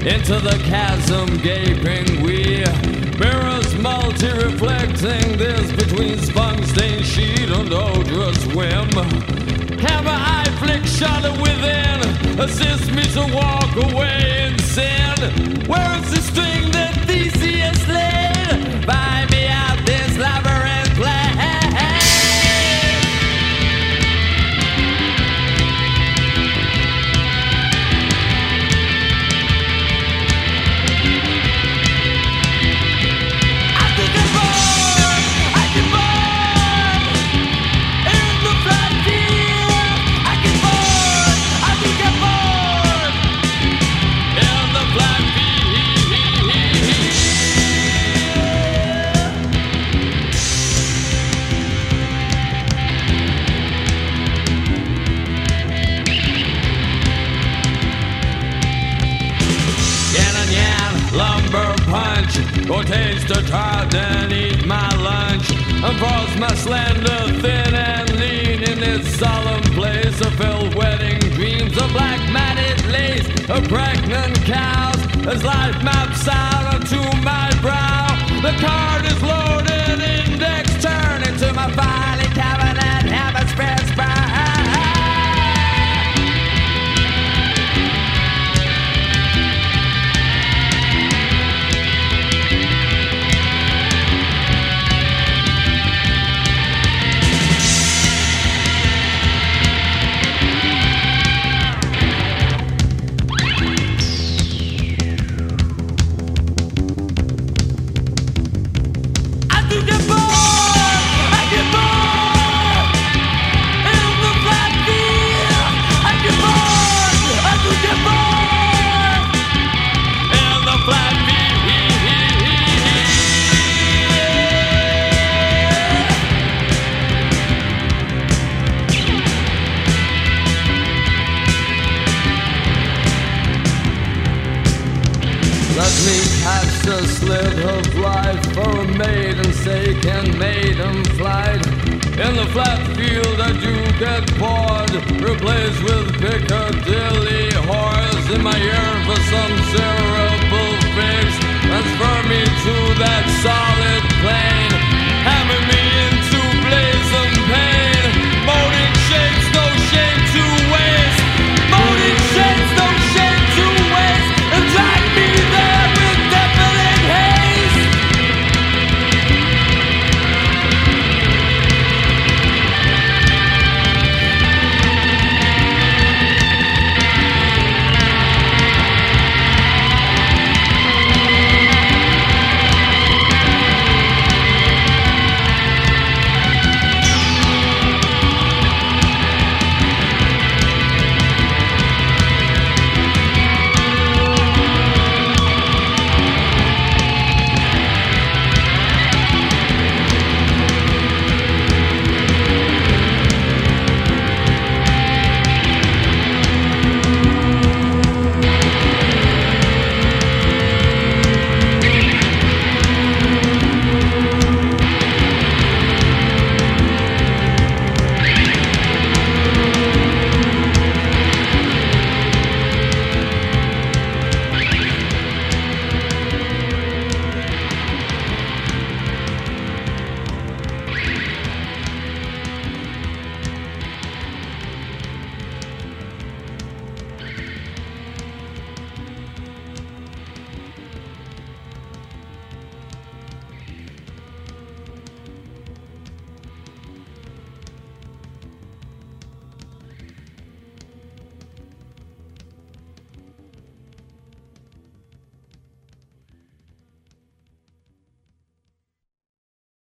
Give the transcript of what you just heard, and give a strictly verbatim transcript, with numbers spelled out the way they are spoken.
into the chasm gaping we. Mirrors multi-reflecting this between spunk-stained sheet and odorous whim. Have an eye flick shudder within, assist me to walk away in sin. Where is the string that Theseus laid? Find me out this labyrinth place. Lumber punch, or taste a tart and eat my lunch, and force my slender, thin and lean in this solemn place of filled wedding dreams of black matted lace, of pregnant cows, as life maps out onto my brow. The card is loaded, index turn into my filing cabinet, habit spreads brow. Let me cast a slit of light for a maiden's sake and maiden flight. In the flat field I do get bored, replaced with Piccadilly whores. In my yearn for some cerebral fix, transfer me to that soft